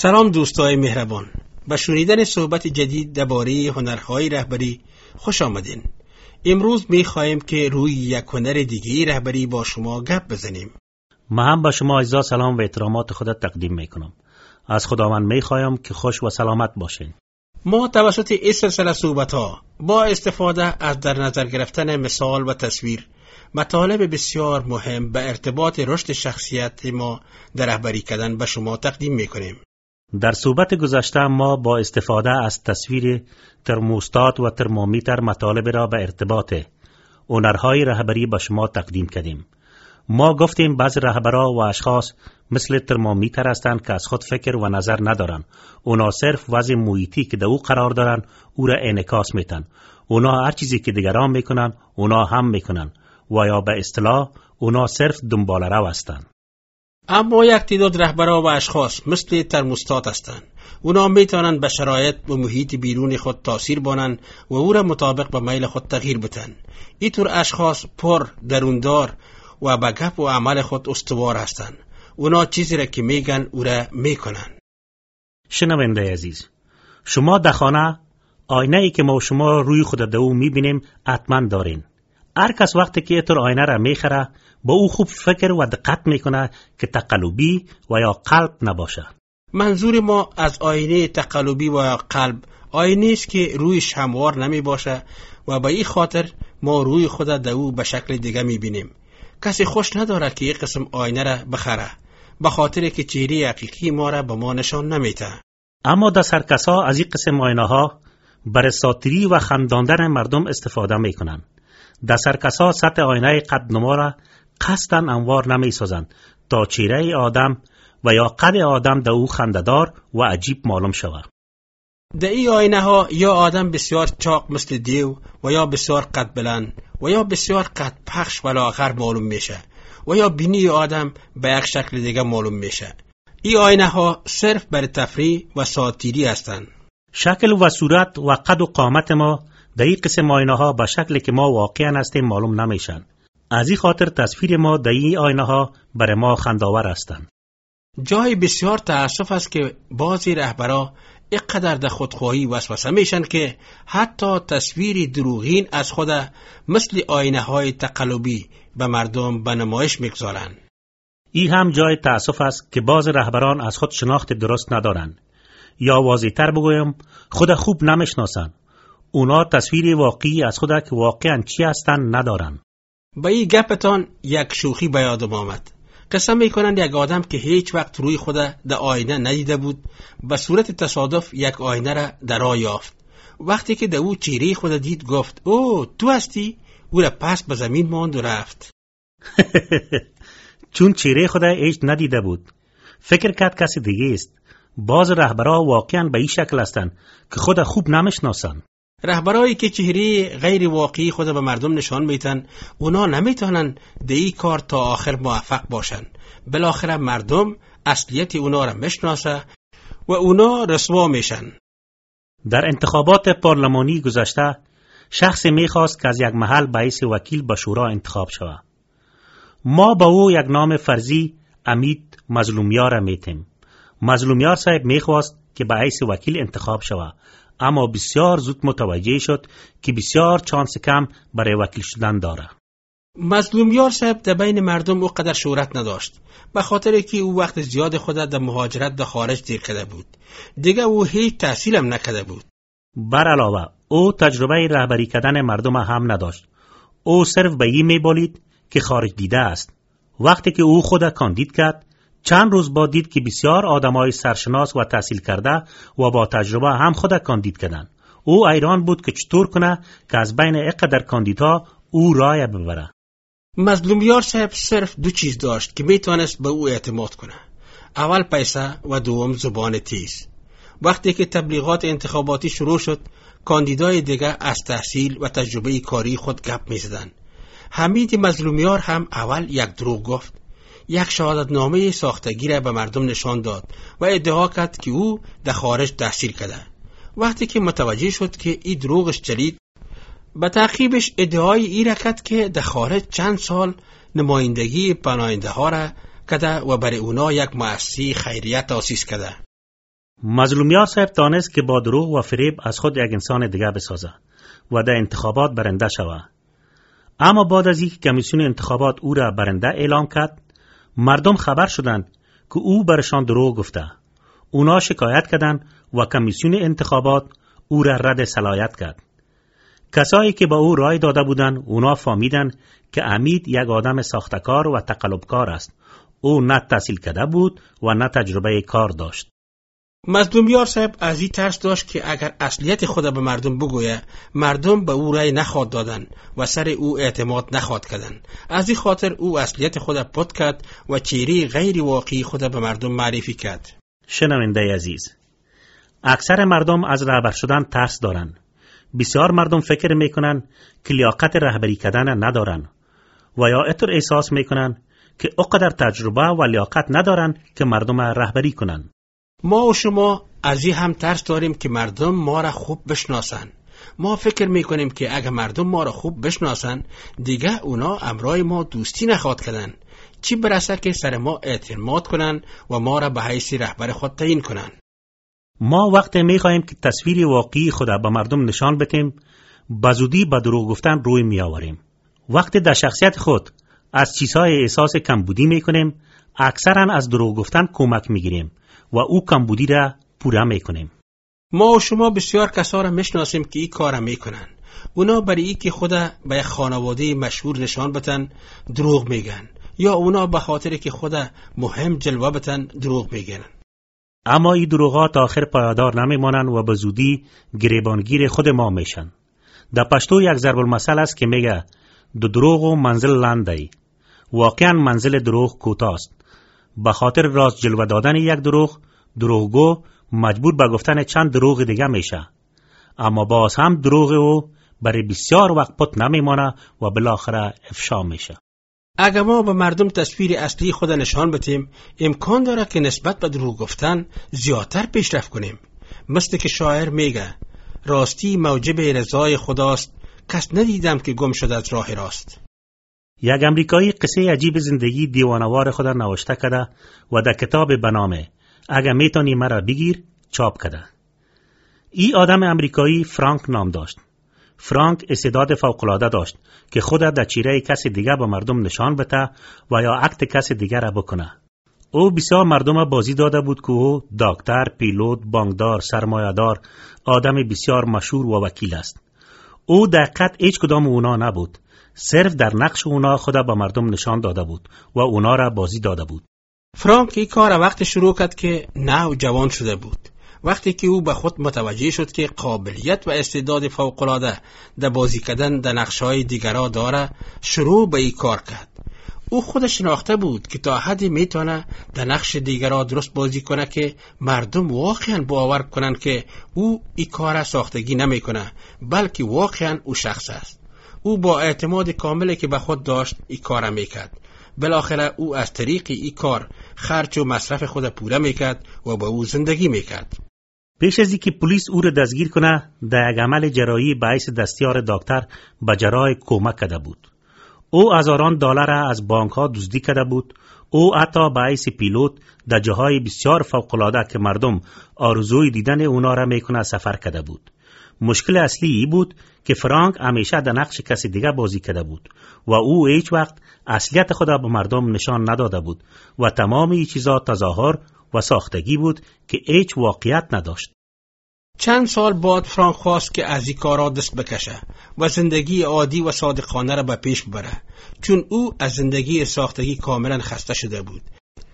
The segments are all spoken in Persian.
سلام دوستای مهربان، به شنیدن صحبت جدید درباره هنرهای رهبری خوش آمدین. امروز می‌خوایم که روی یک هنر دیگه رهبری با شما گپ بزنیم. من هم به شما عزیزا سلام و احترامات خودت تقدیم میکنم. از خداوند می‌خوایم که خوش و سلامت باشین. ما توسط این سلسله صحبت‌ها با استفاده از در نظر گرفتن مثال و تصویر مطالب بسیار مهم به ارتباط رشد شخصیت ما در رهبری کردن به شما تقدیم می‌کنیم. در صحبت گذشته ما با استفاده از تصویر ترموستات و ترمومتر مطالب را به ارتباط هنرهای رهبری به شما تقدیم کردیم. ما گفتیم بعضی رهبران و اشخاص مثل ترمومتر هستند که از خود فکر و نظر ندارن. اونا صرف وضع محیطی که در او قرار دارن او را انعکاس میتن. اونا هر چیزی که دیگران میکنن اونا هم میکنن و یا به اصطلاح اونا صرف دنباله رو هستند. اما یک تعداد رهبران و اشخاص مثل ترموستات هستند. اونا میتونن به شرایط و محیط بیرون خود تاثیر بانن و او را مطابق به میل خود تغییر بدن. اینطور اشخاص پر دروندار و به گپ و عمل خود استوار هستند. اونا چیزی را که میگن او را میکنن. شنونده عزیز، شما در خانه آینه ای که ما شما روی خود دو میبینیم حتما دارین. هر کس وقتی که اینطور آینه را میخره با او خوب فکر و دقت میکنه که تقلبی و یا قلب نباشه. منظور ما از آینه تقلبی و یا قلب آینه است که رویش هموار نمی باشه و به این خاطر ما روی خود در او به شکل دیگه میبینیم. کسی خوش نداره که یک قسم آینه را بخره به خاطر که چهره حقیقی ما را به ما نشان نمیده. اما در سرکسا از این قسم آینه ها برای ساتری و خنداندن مردم استفاده میکنن. در سرکسا سطح آینه قد نما را قصداً انوار نمی سازند تا چهره آدم و یا قد آدم در او خنده‌دار و عجیب معلوم شود. در این آینه ها یا آدم بسیار چاق مثل دیو و یا بسیار قد بلند و یا بسیار قد پخش و لاغر معلوم میشه و یا بینی آدم به یک شکل دیگه معلوم میشه. این آینه ها صرف برای تفریح و ساتیری هستند. شکل و صورت و قد و قامت ما در این قسم آینه ها به شکلی که ما واقعا هستیم معلوم نمیشن. از این خاطر تصویر ما در این آینه ها برای ما خنداور هستند. جای بسیار تأسف است که بعضی رهبرا اینقدر در خودخواهی وسوسه میشن که حتی تصویر دروغین از خود مثل آینه های تقلبی به مردم به نمایش میگذارن. این هم جای تأسف است که بعضی رهبران از خود شناخت درست ندارن یا واضح‌تر بگویم خود خوب نمیشناسن. اونا تصویر واقعی از خود که واقعا چی هستن ندارن. با این گپتان یک شوخی به یادم آمد. قسم میکنند یک آدم که هیچ وقت روی خود در آینه ندیده بود به صورت تصادف یک آینه را در راه یافت. وقتی که در او چهره خود دید گفت او تو هستی؟ او را پس به زمین ماند و رفت. چون چهره خود هیچ ندیده بود فکر کرد کسی دیگه است. باز رهبرها واقعا به این شکل هستند که خود خوب نمیشناسن. رهبرایی که چهره غیر واقعی خود به مردم نشان میتن اونا نمیتونن در این کار تا آخر موفق باشن. بالاخره مردم اصلیت اونا را میشناسه و اونا رسوا میشن. در انتخابات پارلمانی گذشته شخصی میخواست که از یک محل به حیث وکیل به شورا انتخاب شود. ما با او یک نام فرضی امید مظلومیار میتیم. مظلومیار صاحب میخواست که به حیث وکیل انتخاب شود، اما بسیار زود متوجه شد که بسیار چانس کم برای وکیل شدن داره. مظلومیار صاحب در بین مردم او قدر شهرت نداشت به خاطر که او وقت زیاد خود در مهاجرت در خارج دیر کرده بود. دیگه او هیچ تحصیل هم نکرده بود. بر علاوه او تجربه رهبری کردن مردم هم نداشت. او صرف به این میبالید که خارج دیده است. وقتی که او خود کاندید کرد چند روز بعد دید که بسیار آدمای سرشناس و تحصیل کرده و با تجربه هم خود کاندید کردند. او حیران بود که چطور کنه که از بین اینقدر کاندیدها او رای ببره. مظلومیار صاحب صرف دو چیز داشت که میتونست به او اعتماد کنه. اول پیسه و دوم زبان تیز. وقتی که تبلیغات انتخاباتی شروع شد کاندیدای دیگه از تحصیل و تجربه کاری خود گپ میزدن. حمید مظلومیار هم اول یک دروغ گفت. یک شهادتنامه ساختگی را به مردم نشان داد و ادعا کرد که او در خارج تحصیل کرده. وقتی که متوجه شد که این دروغش چلید به تعقیبش ادعای ای را کرد که در خارج چند سال نمایندگی پناهنده ها را کرده و برای اونا یک مؤسسه خیریه تأسیس کرده. مظلومیار صاحب دانست که با دروغ و فریب از خود یک انسان دیگه بسازه و در انتخابات برنده شوه. اما بعد از اینکه کمیسیون انتخابات او را برنده اعلام کرد، مردم خبر شدند که او برشان دروغ گفته. اونا شکایت کردند و کمیسیون انتخابات او را رد صلاحیت کرد. کسایی که با او رای داده بودند اونا فهمیدن که امید یک آدم ساختکار و تقلبکار است. او نه تحصیل کرده بود و نه تجربه کار داشت. مظلومیار صاحب از این ترس داشت که اگر اصلیت خود به مردم بگویه، مردم به او رای نخواد دادن و سر او اعتماد نخواد کردن. از این خاطر او اصلیت خود پت کرد و چهره غیر واقعی خود به مردم معرفی کرد. شنونده عزیز، اکثر مردم از رهبر شدن ترس دارن. بسیار مردم فکر میکنن که لیاقت رهبری کردن ندارن و یا اینطور احساس میکنن که اقدر تجربه و لیاقت ندارن که مردم رهبری کنن. ما و شما از این هم ترس داریم که مردم ما را خوب بشناسن. ما فکر میکنیم که اگه مردم ما را خوب بشناسن، دیگه اونا امرای ما دوستی نخواد کردن. چی برسه که سر ما اعتماد کنن و ما را به حیث رهبر خود تعیین کنن. ما وقتی میخوایم که تصویر واقعی خود به مردم نشان بدیم، بزودی به دروغ گفتن روی میآوریم. وقتی در شخصیت خود از چیزهای احساس کمبودی میکنیم، اکثرا از دروغ گفتن کمک میگیریم و او کمبودی را پوره میکنیم. ما و شما بسیار کسا را میشناسیم که این کار را میکنن. اونا برای این که خود به یک خانواده مشهور نشان بدن دروغ میگن، یا اونا به خاطر که خود مهم جلوه بدن دروغ میگن. اما این دروغات آخر پایدار نمیمانن و به زودی گریبانگیر خود ما میشن. در پشتو یک ضرب المثل است که میگه دو دروغ و منزل لنده. واقعا منزل دروغ کوتاست. به خاطر راست جلوه دادن یک دروغگو مجبور به گفتن چند دروغ دیگه میشه. اما باز هم دروغ او برای بسیار وقت پت نمیمانه و بالاخره افشا میشه. اگر ما به مردم تصویر اصلی خود نشان بدیم، امکان داره که نسبت به دروغ گفتن زیادتر پیشرفت کنیم. مثل که شاعر میگه راستی موجب رضای خداست، کس ندیدم که گم شد از راه راست. یک امریکایی قصه عجیب زندگی دیوانوار خود نوشته کرده و در کتاب به نام اگه میتونی مرا بگیر چاپ کرده. این آدم امریکایی فرانک نام داشت. فرانک استعداد فوق‌العاده داشت که خود در چهره کسی دیگر به مردم نشان بده و یا عکت کسی دیگر را بکنه. او بسیار مردم بازی داده بود که او دکتر، پیلوت، بانکدار، سرمایه‌دار، آدم بسیار مشهور و وکیل است. او دقیقاً هیچ کدام اونا نبود. صرف در نقش اونا خود به مردم نشان داده بود و اونا را بازی داده بود. فرانک این کار وقت شروع کرد که نو جوان شده بود. وقتی که او به خود متوجه شد که قابلیت و استعداد فوق‌العاده در بازی کردن در نقش‌های دیگرها داره، شروع به این کار کرد. او خودش شناخته بود که تا حدی میتونه در نقش دیگرها درست بازی کنه که مردم واقعا باور کنن که او این کار ساختگی نمیکنه، بلکه واقعا او شخص است. او با اعتماد کاملی که به خود داشت این کار میکرد. بالاخره او از طریق این کار خرج و مصرف خود پوره میکرد و با او زندگی میکرد. پیش از اینکه پلیس او را دستگیر کنه، در یک عمل جراحی به حیث دستیار دکتر به جراح کمک کرده بود. او هزاران دلار از بانک ها دزدی کرده بود. او حتی به حیث پیلوت در جاهای بسیار فوق‌العاده که مردم آرزوی دیدن اونا را میکنه سفر کرده بود. مشکل اصلی ای بود که فرانک همیشه در نقش کسی دیگه بازی کرده بود و او هیچ وقت اصلیت خود به مردم نشان نداده بود و تمام این چیزا تظاهر و ساختگی بود که هیچ واقعیت نداشت. چند سال بعد فرانک خواست که از این کارا دست بکشه و زندگی عادی و صادقانه را به پیش ببره، چون او از زندگی ساختگی کاملا خسته شده بود.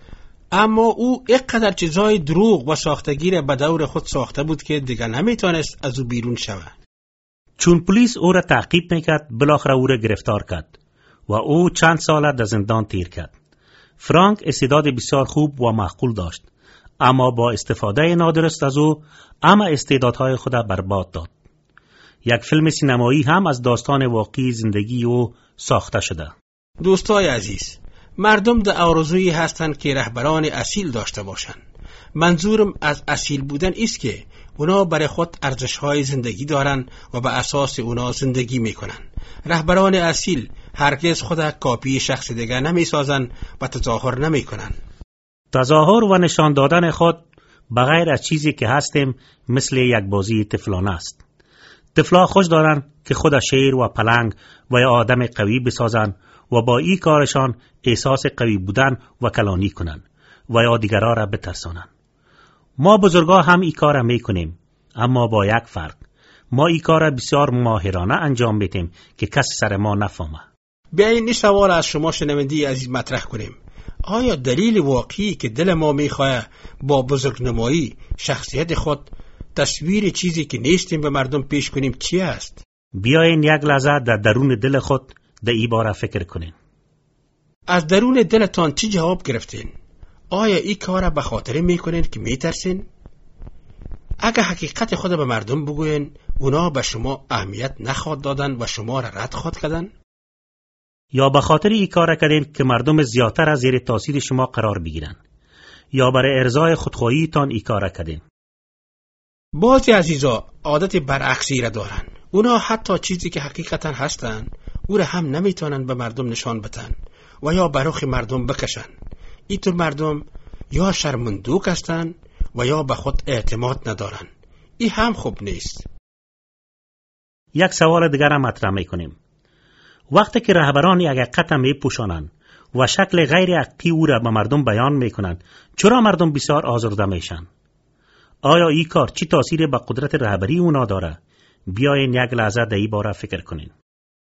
اما او اینقدر چیزای دروغ و ساختگی را به دور خود ساخته بود که دیگر نمیتونست از او بیرون شود. چون پلیس او را تعقیب میکرد، بالاخره او را گرفتار کرد و او چند سال در زندان تیر کرد. فرانک استعداد بسیار خوب و معقول داشت، اما با استفاده نادرست از او همه استعدادهای خود برباد داد. یک فیلم سینمایی هم از داستان واقعی زندگی او ساخته شده. دوستای عزیز، مردم در آرزویی هستند که رهبران اصیل داشته باشند. منظورم از اصیل بودن است که اونا برای خود ارزش‌های زندگی دارن و به اساس اونا زندگی میکنن. رهبران اصیل هرگز خود کاپی شخص دیگر نمیسازن و تظاهر نمیکنن. تظاهر و نشان دادن خود بغیر از چیزی که هستیم مثل یک بازی طفلانه است. طفلا خوش دارن که خود شیر و پلنگ و یا آدم قوی بسازن و با این کارشان احساس قوی بودن و کلانی کنن و یا دیگرها را بترسانن. ما بزرگا هم این کار را میکنیم، اما با یک فرق. ما این کار را بسیار ماهرانه انجام میدیم که کسی سر ما نفهمه. بیاین این سوال از شما شنوندی عزیز مطرح کنیم. آیا دلیل واقعی که دل ما میخواه با بزرگنمایی شخصیت خود تصویر چیزی که نیستیم به مردم پیش کنیم چی است؟ بیاین یک لحظه در درون دل خود در این باره فکر کنین. از درون دلتان چی جواب گرفتین؟ آیا این کار را به خاطر میکنین که میترسین؟ اگه حقیقت خود به مردم بگوین، اونا به شما اهمیت نخواد دادن و شما را رد خواد کردن؟ یا به خاطر این کار کردین که مردم زیادتر از زیر تاثیر شما قرار بگیرن؟ یا برای ارضای خودخواهیتان این کار کردین؟ بعضی عزیزا عادت برعکسی را دارن. اونا حتی چیزی که حقیقتا هستن او را هم نمیتونن به مردم نشان بدن و یا برخی مردم بکشن. اینطور مردم یا شرمندوک هستن و یا به خود اعتماد ندارن. این هم خوب نیست. یک سوال دیگر هم مطرح میکنیم. وقتی که رهبران یک حقیقت میپوشانند و شکل غیر حقیقی او را به مردم بیان میکنند، چرا مردم بسیار آزرده میشن؟ آیا این کار چی تاثیر به قدرت رهبری اونا داره؟ بیاین یک لحظه در این باره فکر کنین.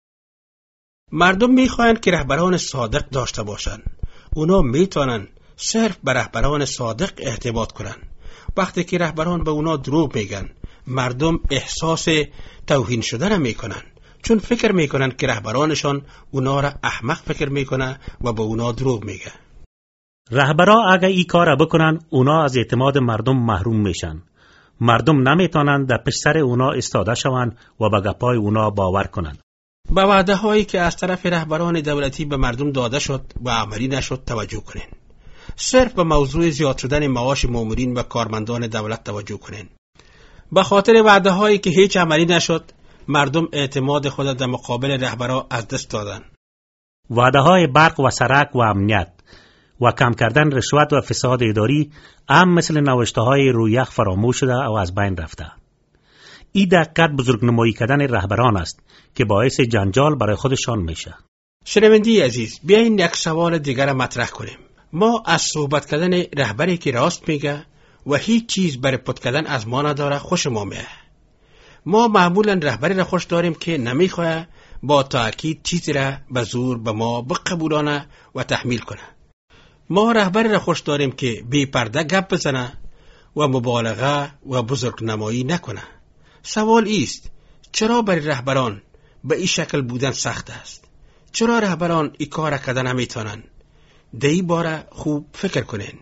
مردم میخواهند که رهبران صادق داشته باشند. اونا میتونن صرف به رهبران صادق اعتماد کنن. وقتی که رهبران به اونا دروغ میگن، مردم احساس توهین شدن میکنن، چون فکر میکنن که رهبرانشان اونا را احمق فکر میکنه و به اونا دروغ میگه. رهبرا اگه این کار بکنن، اونا از اعتماد مردم محروم میشن. مردم نمیتونن در پشت سر اونا استاده شون و به گپای اونا باور کنن. به وعده هایی که از طرف رهبران دولتی به مردم داده شد و عملی نشد توجه کنین. صرف به موضوع زیاد شدن معاش مامورین و کارمندان دولت توجه کنین. به خاطر وعده هایی که هیچ عملی نشد، مردم اعتماد خود در مقابل رهبران از دست دادن. وعده های برق و سرک و امنیت و کم کردن رشوت و فساد اداری هم مثل نوشته های روی یخ فراموش شده و از بین رفته. این دقت بزرگنمایی کردن رهبران است که باعث جنجال برای خودشان میشه. شنوندی عزیز، بیاین یک سوال دیگر مطرح کنیم. ما از صحبت کردن رهبری که راست میگه و هیچ چیز برای پت کردن از ما نداره خوش ما میه. ما معمولا رهبری را خوش داریم که نمیخواه با تأکید چیزی را به زور به ما بقبولانه و تحمیل کنه. ما رهبری را خوش داریم که بی پرده گپ بزنه و مبالغه و بزرگنمایی نکنه. سوال ایست، چرا برای رهبران به این شکل بودن سخت است؟ چرا رهبران این کار کردن نمیتونن؟ در این باره خوب فکر کنین.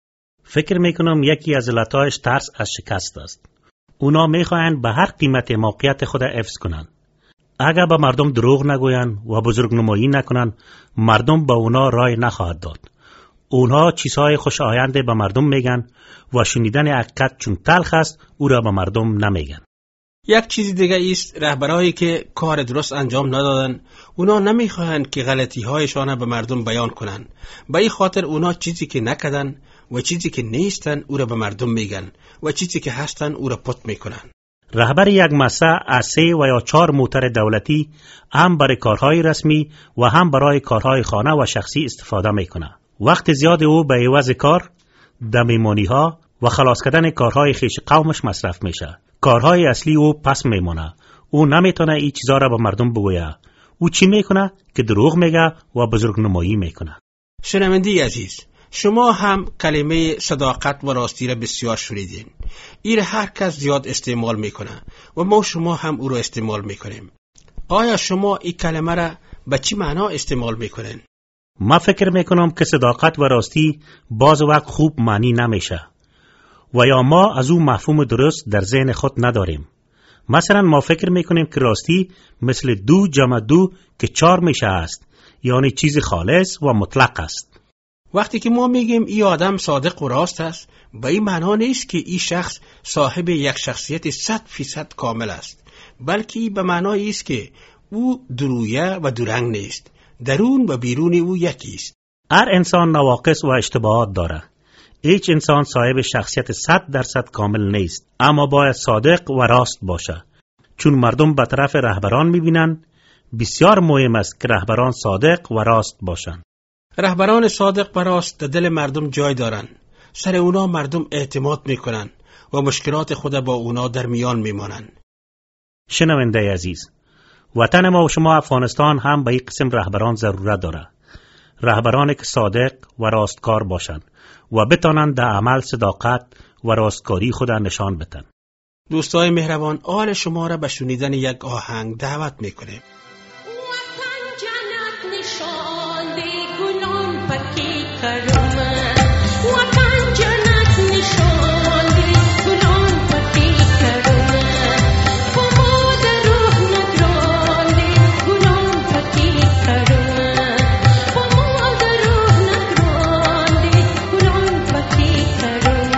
فکر میکنم یکی از علتایش ترس از شکست است. اونا میخواهند به هر قیمت موقعیت خود حفظ کنن. اگر به مردم دروغ نگوین و بزرگنمایی نکنن، مردم به اونا رای نخواهد داد. اونها چیزهای خوش آینده به مردم میگن و شنیدن حقیقت چون تلخ است او را به مردم نمیگن. یک چیز دیگه است، رهبرایی که کار درست انجام ندادن، اونا نمیخواهند که غلطی هایشان به مردم بیان کنن. به این خاطر اونا چیزی که نکردن و چیزی که نیستن او را به مردم میگن و چیزی که هستن او را پت میکنن. رهبر یک مؤسسه از 3 و یا 4 موتر دولتی هم برای کارهای رسمی و هم برای کارهای خانه و شخصی استفاده میکنه. وقت زیاد او به عوض کار، دمیمانی ها و خلاص کردن کارهای خیش قومش مصرف میشه. کارهای اصلی او پس میمونه. او نمیتونه این چیزا را به مردم بگویه. او چی میکنه؟ که دروغ میگه و بزرگنمایی میکنه. شنوندی عزیز، شما هم کلمه صداقت و راستی را بسیار شنیدین. این هر کس زیاد استعمال میکنه و ما شما هم او را استعمال میکنیم. آیا شما این کلمه را به چی معنا استعمال میکنین؟ ما فکر میکنم که صداقت و راستی باز وقت خوب معنی نمیشه و یا ما از اون مفهوم درست در ذهن خود نداریم. مثلا ما فکر میکنیم که راستی مثل 2 جمع 2 که 4 میشه است، یعنی چیز خالص و مطلق است. وقتی که ما میگیم این آدم صادق و راست است، به این معنا نیست که این شخص صاحب یک شخصیت 100% کامل است، بلکه به معنای است که او درویه و درنگ نیست. درون و بیرون او یکی است. هر انسان نواقص و اشتباهات داره. هیچ انسان صاحب شخصیت 100% کامل نیست، اما باید صادق و راست باشه. چون مردم به طرف رهبران میبینن، بسیار مهم است که رهبران صادق و راست باشند. رهبران صادق و راست در دل مردم جای دارن. سر اونا مردم اعتماد میکنن و مشکلات خود با اونا در میان میمانن. شنونده عزیز، وطن ما و شما افغانستان هم به این قسم رهبران ضرورت داره. رهبرانی که صادق و راستکار باشند و بتانند در عمل صداقت و راستکاری خود نشان بدن. دوستای مهربان، آل شما را به شنیدن یک آهنگ دعوت میکنیم. وطن جنت نشان ده گلان پکی کرم، وطن جنت نشان ده گلان پکی کرم، بماد روح نگران ده گلان پکی کرم، بماد روح نگران ده گلان پکی کرم.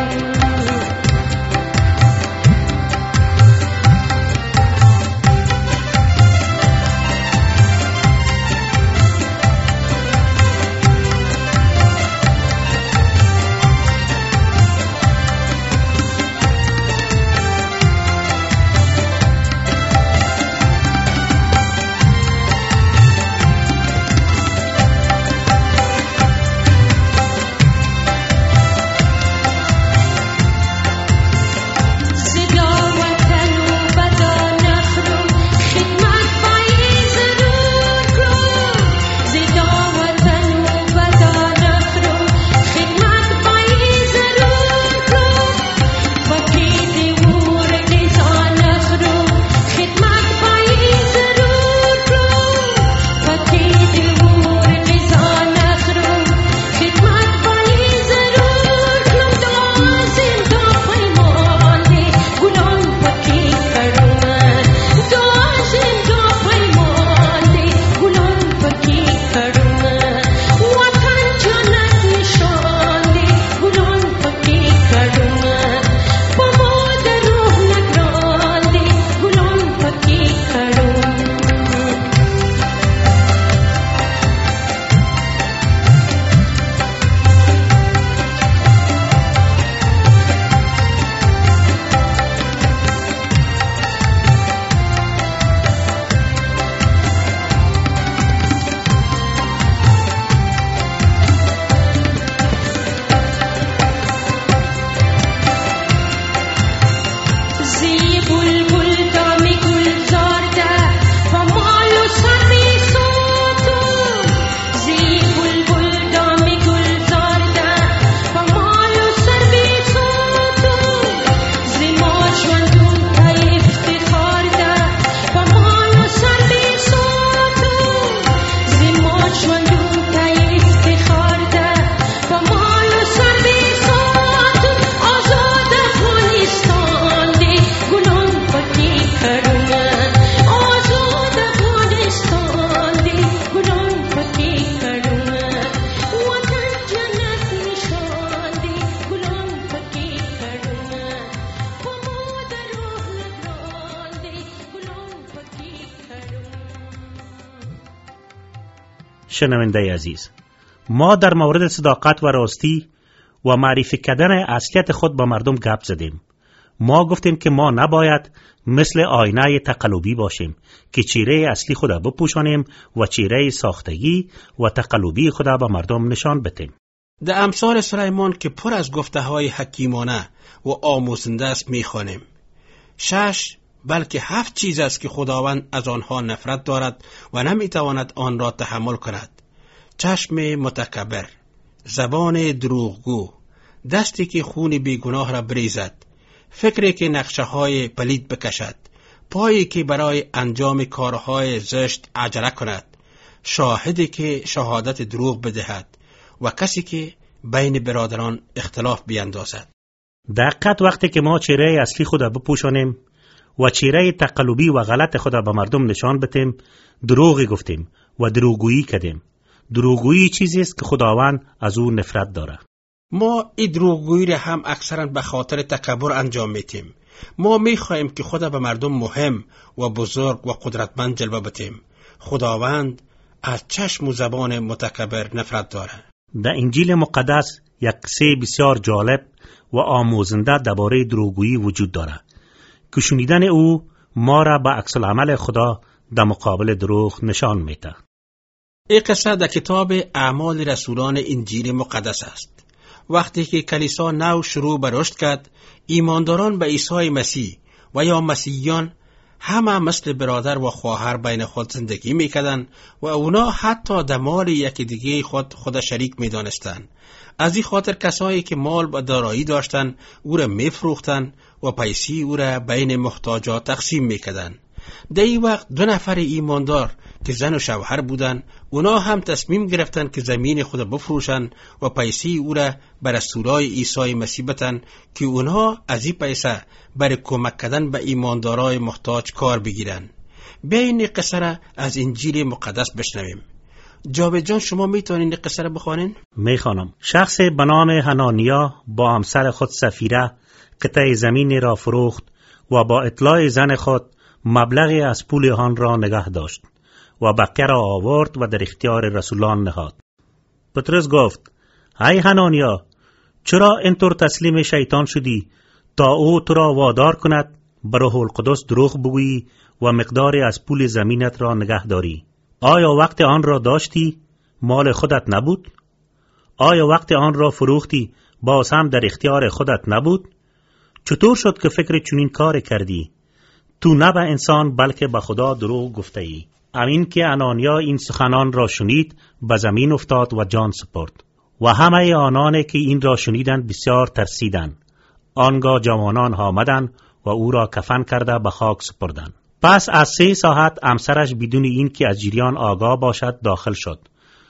شنونده عزیز، ما در مورد صداقت و راستی و معرفی کردن اصلیت خود با مردم گپ زدیم. ما گفتیم که ما نباید مثل آینه تقلبی باشیم که چهره اصلی خود بپوشانیم و چهره ساختگی و تقلبی خود به مردم نشان بدیم. در امثال سلیمان که پر از گفته های حکیمانه و آموزنده است میخوانیم. 6 بلکه 7 چیز است که خداوند از آنها نفرت دارد و نمیتواند آن را تحمل کند. چشم متکبر، زبان دروغگو، دستی که خون بیگناه را بریزد، فکری که نقشه های پلید بکشد، پایی که برای انجام کارهای زشت عجله کند، شاهدی که شهادت دروغ بدهد و کسی که بین برادران اختلاف بیندازد. دقیقاً وقتی که ما چهره اصلی خود بپوشانیم و چهره تقلبی و غلط خود به مردم نشان بدیم، دروغی گفتیم و دروغگویی کردیم. دروغگویی چیزی است که خداوند از او نفرت داره. ما این دروغگویی را هم اکثرا به خاطر تکبر انجام میتیم. ما میخواهیم که خدا به مردم مهم و بزرگ و قدرتمند جلوه بدیم. خداوند از چشم و زبان متکبر نفرت داره. در انجیل مقدس یک قصه بسیار جالب و آموزنده درباره دروغگویی وجود دارد که شنیدن او ما را به عکس العمل خدا در مقابل دروغ نشان میده. این قصه در کتاب اعمال رسولان انجیل مقدس است. وقتی که کلیسا نو شروع به رشد کرد، ایمانداران به عیسی مسیح و یا مسیحیان همه مثل برادر و خواهر بین خود زندگی میکردند و اونا حتی در مال یکی دیگه خود شریک میدانستند. از این خاطر کسایی که مال و دارایی داشتند او را میفروختند و پیسه او را بین محتاجات تقسیم میکردند. در این وقت 2 نفر ایماندار که زن و شوهر بودند، اونا هم تصمیم گرفتند که زمین خود بفروشند و پیسه او را بر رسولای عیسی مسیح بدن که اونا از این پیسه برای کمک کردن به ایماندارای محتاج کار بگیرند. بیاین قصه را از انجیل مقدس بشنویم. جاوید جان، شما میتونین قصه را بخوانین؟ میخوانم. شخص به نام حنانیا با همسر خود سفیره قطعه زمین را فروخت و با اطلاع زن خود مبلغی از پول آن را نگه داشت و بقیه را آورد و در اختیار رسولان نهاد. پطرس گفت: ای حنانیا، چرا اینطور تسلیم شیطان شدی تا او تو را وادار کند به روح القدس دروغ بگویی و مقداری از پول زمینت را نگه داری؟ آیا وقت آن را داشتی مال خودت نبود؟ آیا وقت آن را فروختی باز هم در اختیار خودت نبود؟ چطور شد که فکر چنین کار کردی؟ تو نه به انسان بلکه به خدا دروغ گفته ای. امین که حنانیا این سخنان را شنید به زمین افتاد و جان سپرد و همه آنان که این را شنیدند بسیار ترسیدند. آنگاه جوانان آمدند و او را کفن کرده به خاک سپردند. پس از 3 ساعت همسرش بدون این که از جریان آگاه باشد داخل شد.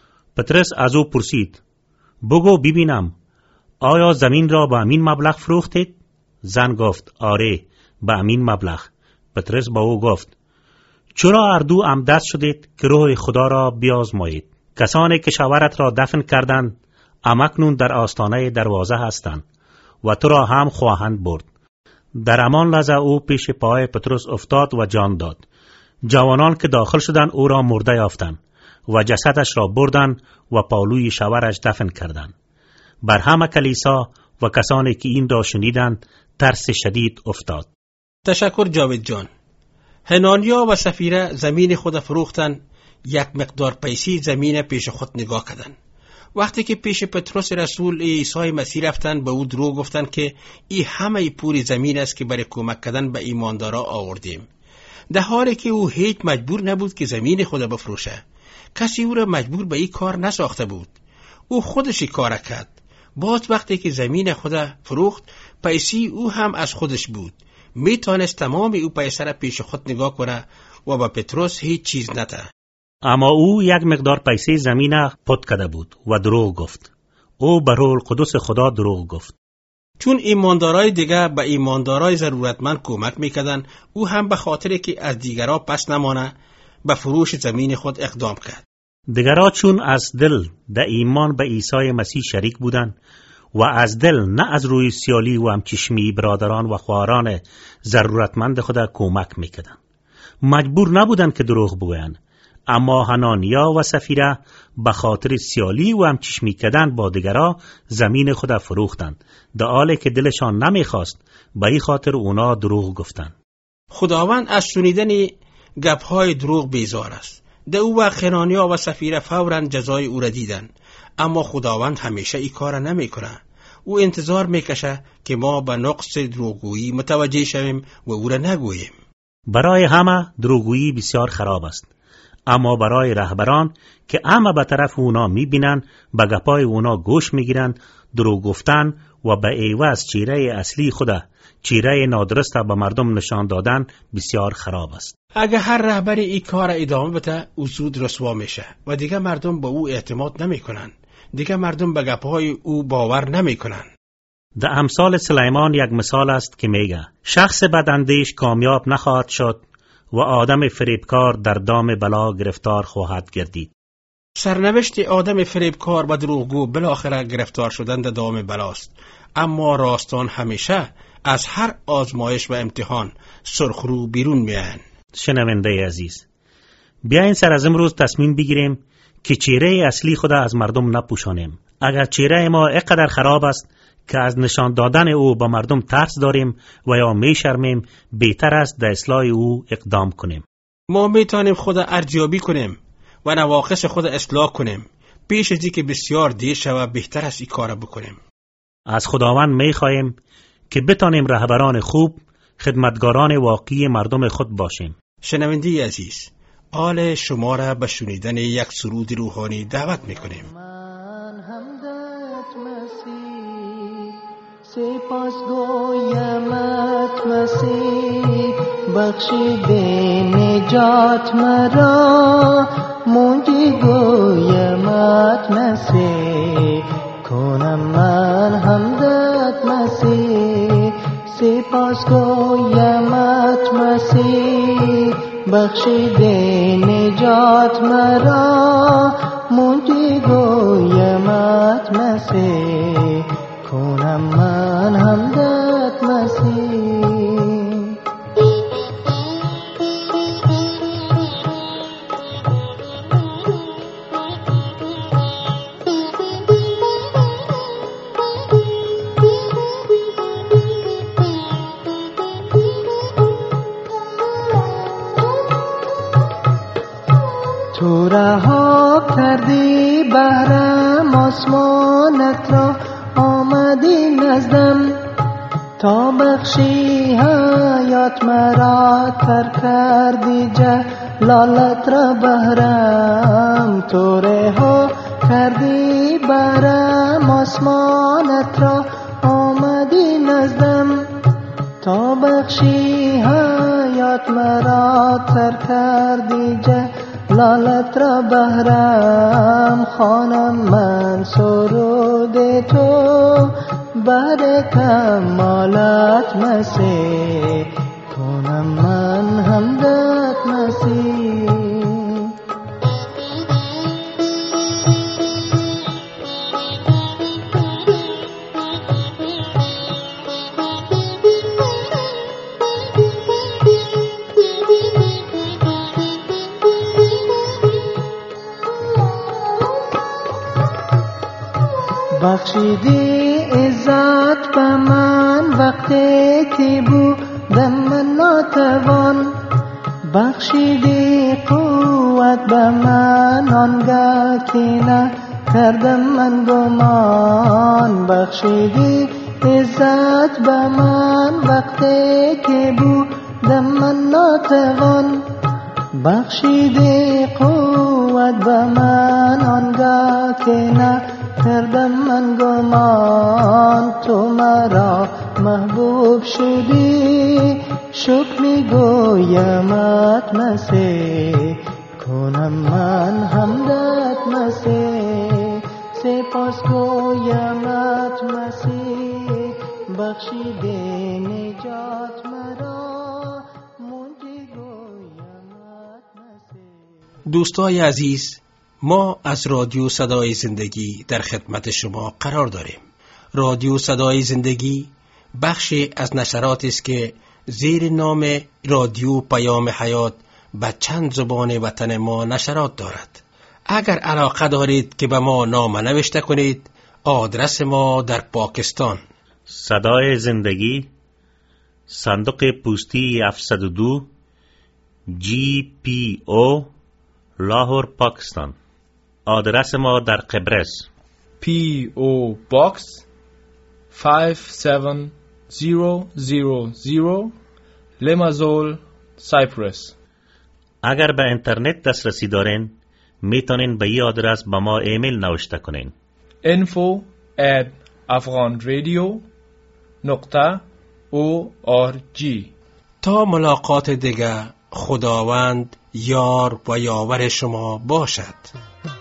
پطرس از او پرسید: بگو ببینم، آیا زمین را به همین مبلغ فروختید؟ زن گفت: آره، به همین مبلغ. پطرس با او گفت: چرا هر دو عمدست شدید که روح خدا را بیازمایید؟ کسانی که شوهرت را دفن کردند همکنون در آستانه دروازه هستند و تو را هم خواهند برد. در همان لحظه او پیش پای پطرس افتاد و جان داد. جوانان که داخل شدند او را مرده یافتند و جسدش را بردند و پالوی شوهرش دفن کردند. بر همه کلیسا و کسانی که این را شنیدند ترس شدید افتاد. تشکر جاوید جان. حنانیا و سفیره زمین خود فروختند. یک مقدار پیسه زمین پیش خود نگاه کردند. وقتی که پیش پطرس رسول عیسی مسیح رفتند به او دروغ گفتند که این همه پول زمین است که برای کمک کردن به ایماندارا آوردیم، در حالی که او هیچ مجبور نبود که زمین خود بفروشه. کسی او را مجبور به این کار نساخته بود. او خودش کار کرد. باز وقتی که زمین خود فروخت، پیسه او هم از خودش بود. میتونست تمام او پیسه را پیش خود نگاه کنه و با پطرس هیچ چیز نده. اما او یک مقدار پیسه زمین پد کرده بود و دروغ گفت. او به روح القدس خدا دروغ گفت. چون ایماندارای دیگر به ایماندارای ضرورتمند کمک میکردن، او هم به خاطر که از دیگرها پس نمانه به فروش زمین خود اقدام کرد. دیگرها چون از دل در ایمان به عیسی مسیح شریک بودند و از دل نه از روی سیالی و همچشمی برادران و خواهران ضرورتمند خود کمک میکردند. مجبور نبودند که دروغ بگویند. اما حنانیا و سفیره به خاطر سیالی و همچشمی کردن با دیگرها زمین خود فروختند، در حالی که دلشان نمیخواست. به این خاطر اونا دروغ گفتند. خداوند از شنیدن گپ‌های دروغ بیزار است. در او وقت حنانیا و سفیره فوراً جزای او را دیدند. اما خداوند همیشه این کار نمیکنه. او انتظار میکشه که ما به نقص دروغگویی متوجه شویم و او را نگوییم. برای همه دروغگویی بسیار خراب است، اما برای رهبران که همه به طرف اونا میبینن، به گپای اونا گوش میگیرن، دروغ گفتن و به عوض چهره اصلی خود، چهره نادرست به مردم نشان دادن بسیار خراب است. اگه هر رهبری این کار ادامه بده، او زود رسوا میشه و دیگه مردم به او اعتماد نمیکنن. دیگه مردم به گپهای او باور نمیکنن. در امثال سلیمان یک مثال است که میگه شخص بداندیش کامیاب نخواهد شد و آدم فریبکار در دام بلا گرفتار خواهد گردید. سرنوشت آدم فریبکار و دروغگو بالاخره گرفتار شدن در دام بلاست. اما راستان همیشه از هر آزمایش و امتحان سرخرو بیرون میان. شنونده عزیز، بیاین سر از امروز تصمیم بگیریم که چهره اصلی خود از مردم نپوشانیم. اگر چهره ما اینقدر خراب است که از نشان دادن او با مردم ترس داریم و یا می شرمیم، بهتر است در اصلاح او اقدام کنیم. ما میتونیم خود ارزیابی کنیم و نواقص خود اصلاح کنیم. پیش از اینکه بسیار دیر شود بهتر است این کار بکنیم. از خداوند می خواهیم که بتانیم رهبران خوب، خدمتگاران واقعی مردم خود باشیم. شنونده عزیز، آل شما را به شنیدن یک سرود روحانی دعوت میکنیم. من حمدت مسیح، سپاس گویمت مسیح، بخشیده نجات مرا، منجی گویمت مسیح، کنم من حمدت مسیح، سپاس گویمت مسیح، بخشیده نجات مرا، منجی گویمت مسیح، کنم من حمدت مسیح. تو رها کردی بهرم آسمانت را، آمدی نزدم تا بخشی حیات مرا، تر کردی جلالت را بهرم. تو رها کردی بهرم آسمانت را، آمدی نزدم تا بخشی حیات مرا، تر کردی جلالت را بهرم. خوانم من سرود تو بر کمالت مسیح، کنم من حمدت مسیح. بخشیدی عزت به من وقتی که بودم من ناتوان، بخشیدی قوت به من آنگاه که نکردم من گمان، بخشیدی عزت به من وقتی که بودم من ناتوان، بخشیدی قوت به من آنگاه که کردم من گمان. تو مرا محبوب شدی، شکر میگویمت مسیح، کنم من حمدت مسیح، سپاس گویمت مسیح، بخشیده نجات مرا، منجی گویمت مسیح. دوستای عزیز، ما از رادیو صدای زندگی در خدمت شما قرار داریم. رادیو صدای زندگی بخشی از نشرات است که زیر نام رادیو پیام حیات به چند زبان وطن ما نشرات دارد. اگر علاقه دارید که به ما نامه نوشته کنید، آدرس ما در پاکستان: صدای زندگی، صندوق پستی 702 GPO، لاهور، پاکستان. آدرس ما در قبرس: PO Box 57000 لمازول، سایپرس. اگر به اینترنت دسترسی دارین، میتونین به این آدرس با ما ایمیل نوشته کنین: info@afghanradio.org. تا ملاقات دیگر، خداوند یار و یاور شما باشد.